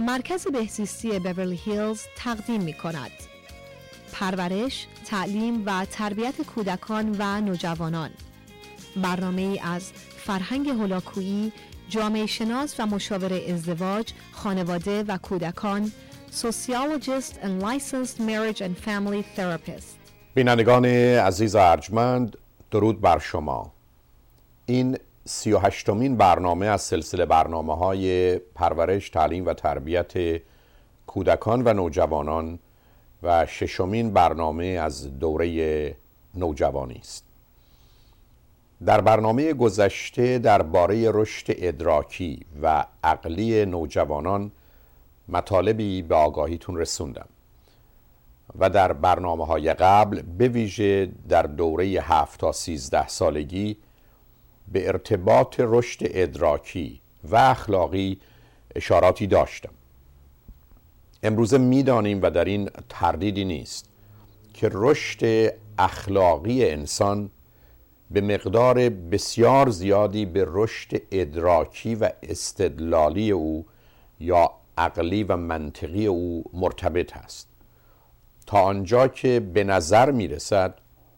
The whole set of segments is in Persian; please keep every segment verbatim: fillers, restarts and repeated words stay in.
مرکز بهزیستی بیورلی هیلز تقدیم می کند. پرورش، تعلیم و تربیت کودکان و نوجوانان. برنامه‌ای از فرهنگ هولاکویی، جامعه شناس و مشاور ازدواج، خانواده و کودکان، Sociologist and Licensed Marriage and Family Therapist. بینندگان عزیز و ارجمند، درود بر شما. این سی و هشتمین برنامه از سلسله برنامه‌های پرورش، تعلیم و تربیت کودکان و نوجوانان و ششمین برنامه از دوره نوجوانی است. در برنامه گذشته درباره رشد ادراکی و عقلی نوجوانان مطالبی به آگاهیتون رسوندم و در برنامه‌های قبل به ویژه در دوره هفت تا سیزده سالگی به ارتباط رشد ادراکی و اخلاقی اشاراتی داشتم. امروزه می‌دانیم و در این تردیدی نیست که رشد اخلاقی انسان به مقدار بسیار زیادی به رشد ادراکی و استدلالی او یا عقلی و منطقی او مرتبط است، تا آنجا که به نظر می‌رسد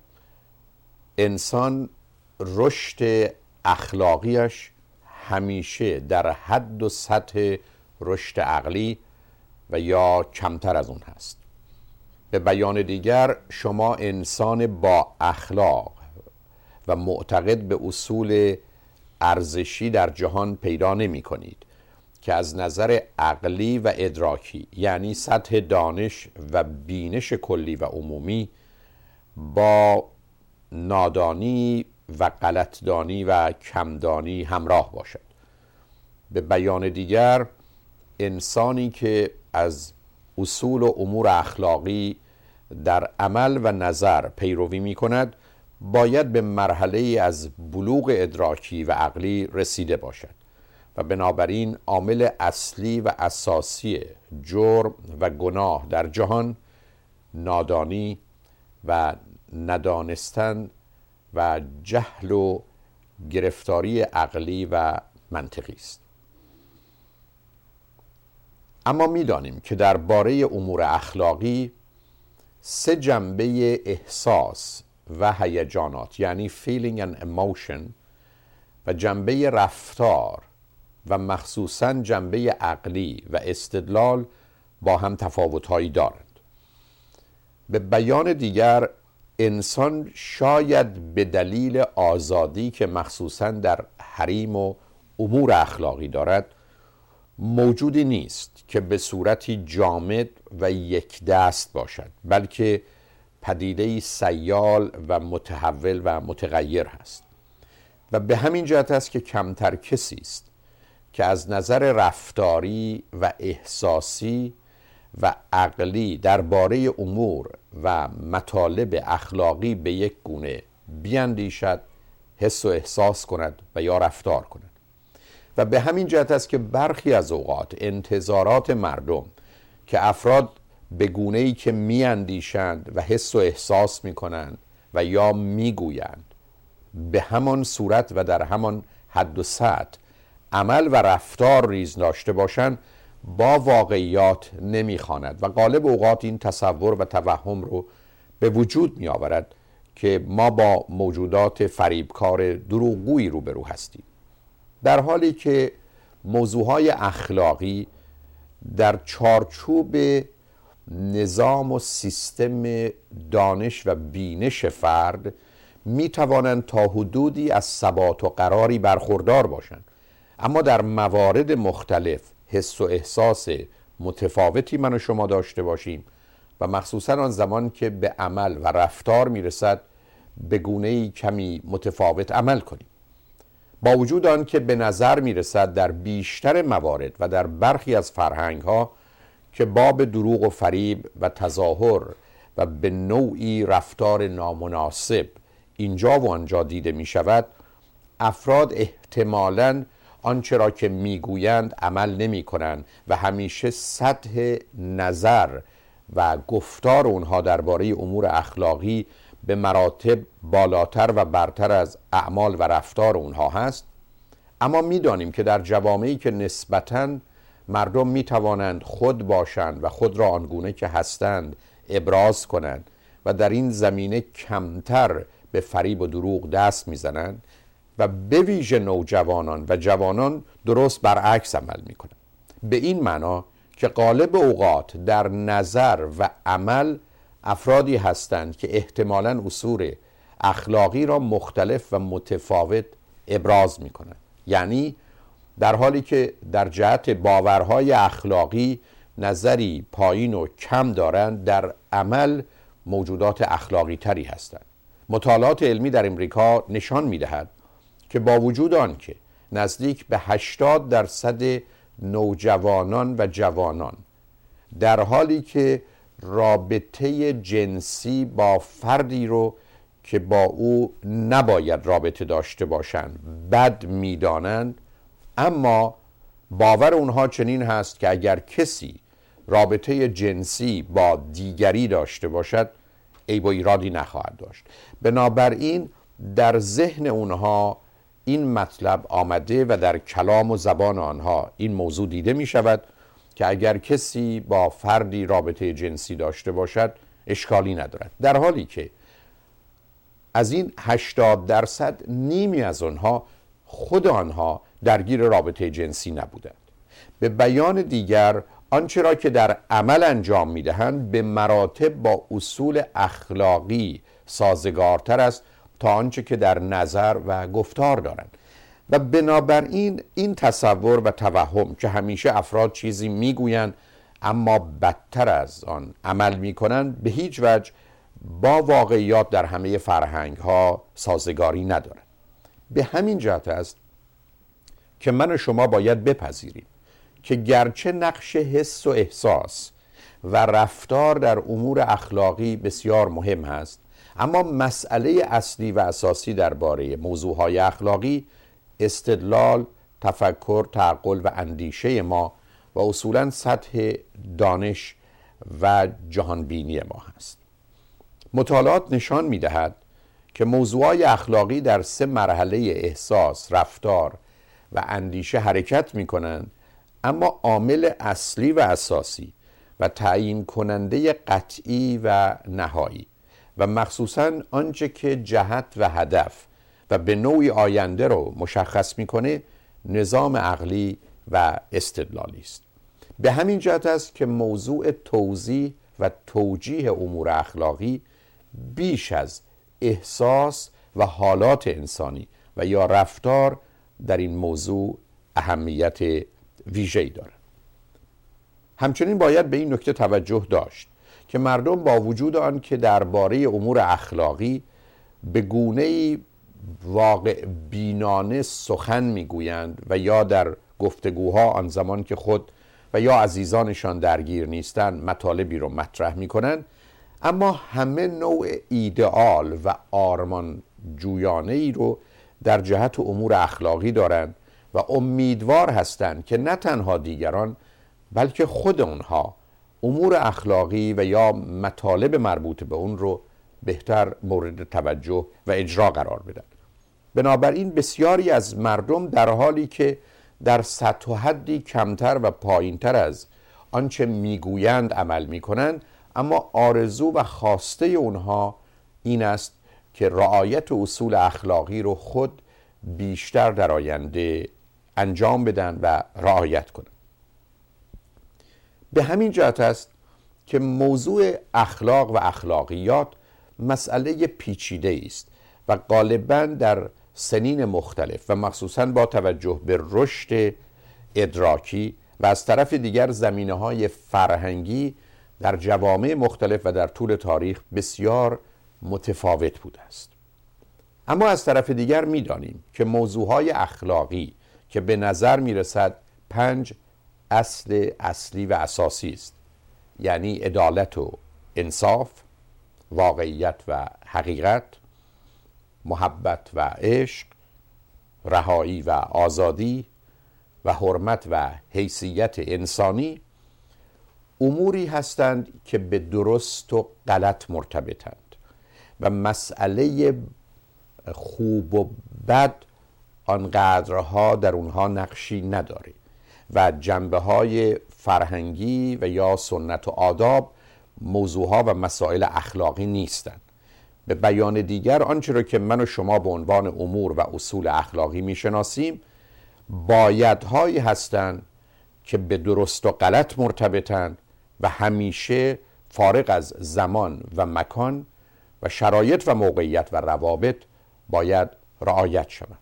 انسان رشد اخلاقیش همیشه در حد و سطح رشد عقلی و یا کمتر از اون هست. به بیان دیگر، شما انسان با اخلاق و معتقد به اصول ارزشی در جهان پیدا نمی کنید که از نظر عقلی و ادراکی، یعنی سطح دانش و بینش کلی و عمومی، با نادانی و غلطدانی و کمدانی همراه باشد. به بیان دیگر، انسانی که از اصول و امور اخلاقی در عمل و نظر پیروی می کند باید به مرحله از بلوغ ادراکی و عقلی رسیده باشد و بنابراین عامل اصلی و اساسی جرم و گناه در جهان نادانی و ندانستن و جهل و گرفتاری عقلی و منطقی است. اما می‌دانیم که درباره امور اخلاقی سه جنبه احساس و هیجانات، یعنی feeling and emotion، و جنبه رفتار و مخصوصاً جنبه عقلی و استدلال با هم تفاوت‌هایی دارند. به بیان دیگر، انسان شاید به دلیل آزادی که مخصوصاً در حریم و امور اخلاقی دارد موجودی نیست که به صورتی جامد و یک دست باشد، بلکه پدیده‌ای سیال و متحول و متغیر هست و به همین جهت است که کمتر کسی است که از نظر رفتاری و احساسی و عقلی درباره امور و مطالب اخلاقی به یک گونه بیندیشد، حس و احساس کند و یا رفتار کند. و به همین جهت است که برخی از اوقات انتظارات مردم که افراد به گونه‌ای که میاندیشند و حس و احساس میکنند و یا میگویند به همان صورت و در همان حد و سطح عمل و رفتار ریز داشته باشند، با واقعیات نمیخواند و غالب اوقات این تصور و توهم رو به وجود می آورد که ما با موجودات فریبکار دروغگویی روبرو هستیم، در حالی که موضوعهای اخلاقی در چارچوب نظام و سیستم دانش و بینش فرد می توانند تا حدودی از ثبات و قراری برخوردار باشند، اما در موارد مختلف حس و احساس متفاوتی من و شما داشته باشیم و مخصوصا آن زمان که به عمل و رفتار می رسد به گونه‌ای کمی متفاوت عمل کنیم. با وجود آن که به نظر می رسد در بیشتر موارد و در برخی از فرهنگ ها که باب دروغ و فریب و تظاهر و به نوعی رفتار نامناسب اینجا و آنجا دیده می شود، افراد احتمالاً آنچه را که میگویند عمل نمی کنند و همیشه سطح نظر و گفتار اونها درباره امور اخلاقی به مراتب بالاتر و برتر از اعمال و رفتار اونها هست. اما میدانیم که در جوامعی که نسبتاً مردم می توانند خود باشند و خود را آنگونه که هستند ابراز کنند و در این زمینه کمتر به فریب و دروغ دست میزنند و به ویژه نوجوانان و جوانان درست برعکس عمل میکنند. به این معنا که غالب اوقات در نظر و عمل افرادی هستند که احتمالاً اصول اخلاقی را مختلف و متفاوت ابراز میکنند. یعنی در حالی که در جهت باورهای اخلاقی نظری پایین و کم دارند، در عمل موجودات اخلاقی تری هستند. مطالعات علمی در امریکا نشان میدهد که با وجود آن که نزدیک به هشتاد درصد نوجوانان و جوانان در حالی که رابطه جنسی با فردی رو که با او نباید رابطه داشته باشند بد میدانند، اما باور اونها چنین هست که اگر کسی رابطه جنسی با دیگری داشته باشد عیب و ایرادی نخواهد داشت. بنابراین در ذهن اونها این مطلب آمده و در کلام و زبان آنها این موضوع دیده می شود که اگر کسی با فردی رابطه جنسی داشته باشد اشکالی ندارد، در حالی که از این هشتاد درصد نیمی از آنها خود آنها درگیر رابطه جنسی نبودند. به بیان دیگر آنچه را که در عمل انجام میدهند به مراتب با اصول اخلاقی سازگارتر است تا آنچه که در نظر و گفتار دارند و بنابراین این تصور و توهم که همیشه افراد چیزی میگویند اما بدتر از آن عمل میکنند به هیچ وجه با واقعیات در همه فرهنگ ها سازگاری ندارد. به همین جهت است که من و شما باید بپذیریم که گرچه نقش حس و احساس و رفتار در امور اخلاقی بسیار مهم است، اما مسئله اصلی و اساسی درباره موضوعهای اخلاقی استدلال، تفکر، تعقل و اندیشه ما و اصولاً سطح دانش و جهانبینی ما هست. مطالعات نشان می‌دهد که موضوعهای اخلاقی در سه مرحله احساس، رفتار و اندیشه حرکت می‌کنند، اما عامل اصلی و اساسی و تعیین کننده قطعی و نهایی و مخصوصاً آنچه که جهت و هدف و به نوعی آینده رو مشخص میکنه نظام عقلی و استدلالی است. به همین جهت است که موضوع توضیح و توجیه امور اخلاقی بیش از احساس و حالات انسانی و یا رفتار در این موضوع اهمیت ویژه‌ای دارد. همچنین باید به این نکته توجه داشت که مردم با وجود آن که درباره امور اخلاقی به گونه‌ای واقع بینانه سخن میگویند و یا در گفتگوها آن زمان که خود و یا عزیزانشان درگیر نیستند مطالبی رو مطرح میکنند، اما همه نوع ایدئال و آرمان جویانه ای رو در جهت امور اخلاقی دارند و امیدوار هستند که نه تنها دیگران بلکه خود اونها امور اخلاقی و یا مطالب مربوط به اون رو بهتر مورد توجه و اجرا قرار بدن. بنابراین بسیاری از مردم در حالی که در سطح و حدی کمتر و پایینتر از آنچه میگویند عمل میکنند، اما آرزو و خواسته اونها این است که رعایت اصول اخلاقی رو خود بیشتر در آینده انجام بدن و رعایت کنند. به همین جهت است که موضوع اخلاق و اخلاقیات مسئله پیچیده است و غالباً در سنین مختلف و مخصوصاً با توجه به رشد ادراکی و از طرف دیگر زمینه‌های فرهنگی در جوامع مختلف و در طول تاریخ بسیار متفاوت بوده است. اما از طرف دیگر می‌دانیم که موضوعهای اخلاقی که به نظر می‌رسد پنج اصل اصلی و اساسی است، یعنی عدالت و انصاف، واقعیت و حقیقت، محبت و عشق، رهایی و آزادی و حرمت و حیثیت انسانی، اموری هستند که به درست و غلط مرتبطند و مسئله خوب و بد آنقدرها در اونها نقشی نداره و جنبه های فرهنگی و یا سنت و آداب موضوعها و مسائل اخلاقی نیستند. به بیان دیگر آنچه را که من و شما به عنوان امور و اصول اخلاقی میشناسیم بایدهایی هستند که به درست و غلط مرتبطند و همیشه فارغ از زمان و مکان و شرایط و موقعیت و روابط باید رعایت شوند.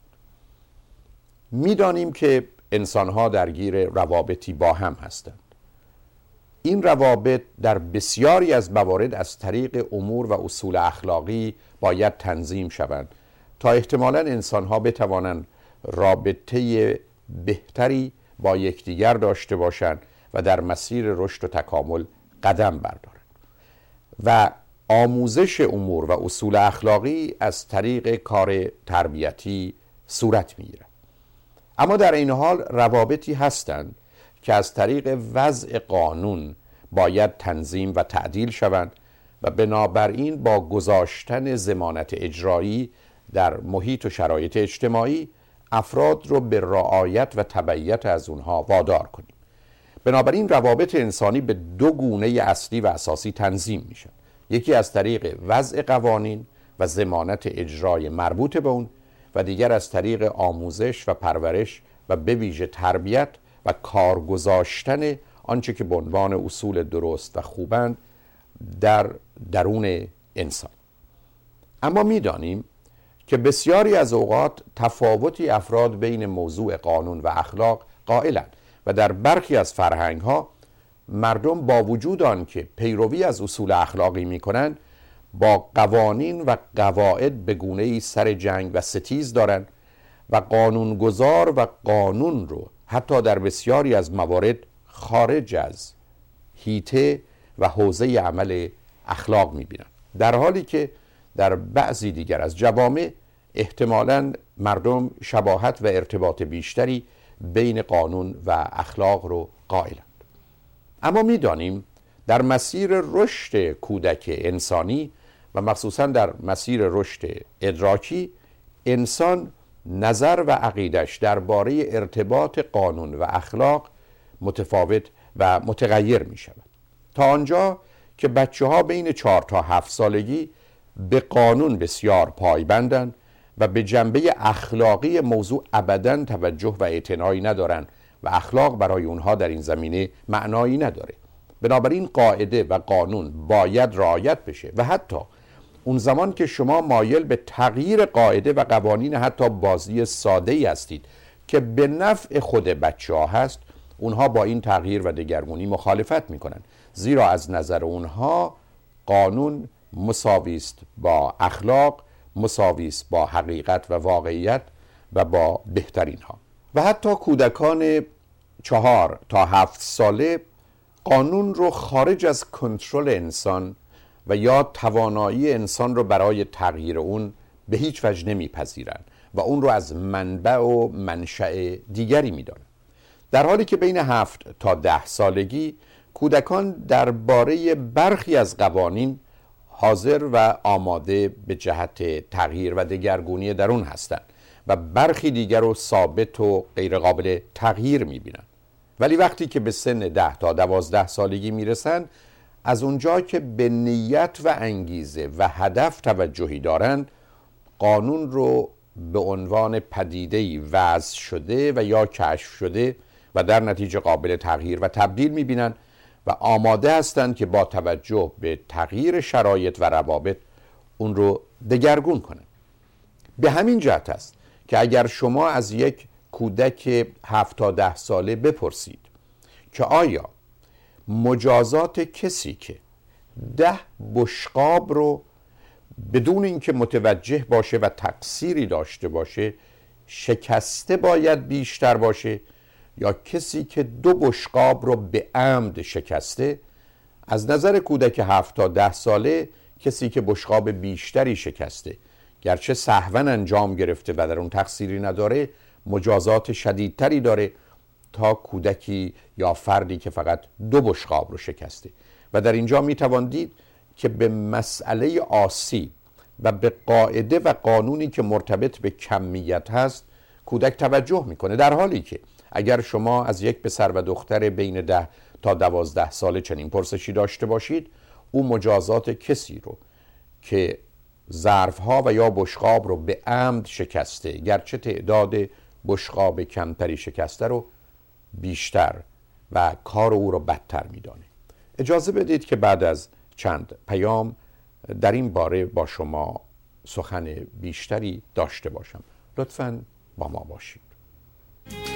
میدانیم که انسانها درگیر روابطی با هم هستند. این روابط در بسیاری از موارد از طریق امور و اصول اخلاقی باید تنظیم شوند تا احتمالاً انسانها بتوانند رابطه بهتری با یکدیگر داشته باشند و در مسیر رشد و تکامل قدم بردارند. و آموزش امور و اصول اخلاقی از طریق کار تربیتی صورت می‌گیرد. اما در این حال روابطی هستند که از طریق وضع قانون باید تنظیم و تعدیل شوند و بنابراین با گذاشتن ضمانت اجرایی در محیط و شرایط اجتماعی افراد رو به رعایت و تبعیت از اونها وادار کنیم. بنابراین روابط انسانی به دو گونه اصلی و اساسی تنظیم میشن. یکی از طریق وضع قوانین و ضمانت اجرای مربوط به اون و دیگر از طریق آموزش و پرورش و به ویژه تربیت و کار گذاشتن آنچه که به عنوان اصول درست و خوبند در درون انسان. اما میدانیم که بسیاری از اوقات تفاوتی افراد بین موضوع قانون و اخلاق قائلند و در برخی از فرهنگ‌ها مردم با وجود آن که پیروی از اصول اخلاقی می‌کنند با قوانین و قواعد به گونه‌ای سر جنگ و ستیز دارند و قانونگذار و قانون رو حتی در بسیاری از موارد خارج از حیطه و حوزه عمل اخلاق می‌بینند، در حالی که در بعضی دیگر از جوامع احتمالاً مردم شباهت و ارتباط بیشتری بین قانون و اخلاق رو قائلند. اما می‌دانیم در مسیر رشد کودک انسانی و مخصوصاً در مسیر رشد ادراکی انسان نظر و عقیدش درباره ارتباط قانون و اخلاق متفاوت و متغیر می شود، تا آنجا که بچه ها بین چهار تا هفت سالگی به قانون بسیار پایبندند و به جنبه اخلاقی موضوع ابداً توجه و اعتنایی ندارند و اخلاق برای اونها در این زمینه معنایی نداره. بنابراین قاعده و قانون باید رعایت بشه و حتی اون زمان که شما مایل به تغییر قاعده و قوانین حتی بازی ساده ای هستید که به نفع خود بچه ها هست، اونها با این تغییر و دگرگونی مخالفت میکنن، زیرا از نظر اونها قانون مساوی است با اخلاق، مساوی است با حقیقت و واقعیت و با بهترین ها. و حتی کودکان چهار تا هفت ساله قانون رو خارج از کنترل انسان و یا توانایی انسان رو برای تغییر اون به هیچ وجه نمیپذیرند و اون رو از منبع و منشأ دیگری میدانند، در حالی که بین هفت تا ده سالگی کودکان درباره برخی از قوانین حاضر و آماده به جهت تغییر و دگرگونی درون هستند و برخی دیگر رو ثابت و غیر قابل تغییر میبینند. ولی وقتی که به سن ده تا دوازده سالگی میرسن، از اونجا که به نیت و انگیزه و هدف توجهی دارند، قانون رو به عنوان پدیده‌ای وضع شده و یا کشف شده و در نتیجه قابل تغییر و تبدیل میبینن و آماده هستند که با توجه به تغییر شرایط و روابط اون رو دگرگون کنن. به همین جهت است که اگر شما از یک کودک هفت تا ده ساله بپرسید که آیا مجازات کسی که ده بشقاب رو بدون اینکه متوجه باشه و تقصیری داشته باشه شکسته باید بیشتر باشه یا کسی که دو بشقاب رو به عمد شکسته، از نظر کودک هفت تا ده ساله کسی که بشقاب بیشتری شکسته گرچه سهوا انجام گرفته و در اون تقصیری نداره مجازات شدیدتری داره تا کودکی یا فردی که فقط دو بشقاب رو شکسته. و در اینجا میتوان دید که به مسئله آسیب و به قاعده و قانونی که مرتبط به کمیت هست کودک توجه میکنه، در حالی که اگر شما از یک پسر و دختر بین ده تا دوازده ساله چنین پرسشی داشته باشید، او مجازات کسی رو که ظرفها و یا بشقاب رو به عمد شکسته، گرچه تعداد بشقاب کمتری شکسته رو بیشتر و کار او رو بدتر میدانه. اجازه بدید که بعد از چند پیام در این باره با شما سخن بیشتری داشته باشم. لطفاً با ما باشید.